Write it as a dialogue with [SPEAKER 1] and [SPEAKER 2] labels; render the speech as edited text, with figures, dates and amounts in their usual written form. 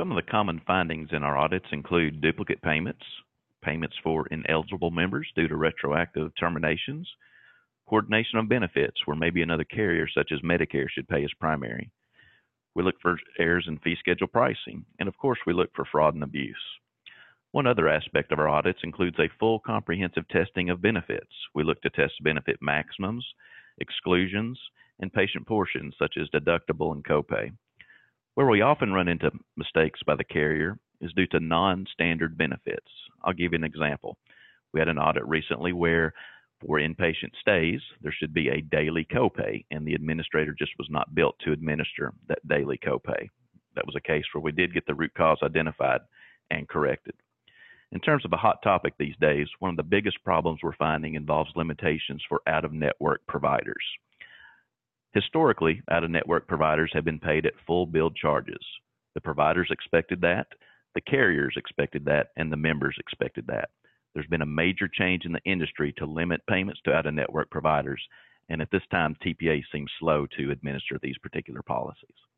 [SPEAKER 1] Some of the common findings in our audits include duplicate payments, payments for ineligible members due to retroactive terminations, coordination of benefits where maybe another carrier such as Medicare should pay as primary. We look for errors in fee schedule pricing, and of course we look for fraud and abuse. One other aspect of our audits includes a full comprehensive testing of benefits. We look to test benefit maximums, exclusions, and patient portions such as deductible and copay. Where we often run into mistakes by the carrier is due to non-standard benefits. I'll give you an example. We had an audit recently where for inpatient stays, there should be a daily copay, and the administrator just was not built to administer that daily copay. That was a case where we did get the root cause identified and corrected. In terms of a hot topic these days, one of the biggest problems we're finding involves limitations for out-of-network providers. Historically, out-of-network providers have been paid at full billed charges. The providers expected that, the carriers expected that, and the members expected that. There's been a major change in the industry to limit payments to out-of-network providers, and at this time, TPA seems slow to administer these particular policies.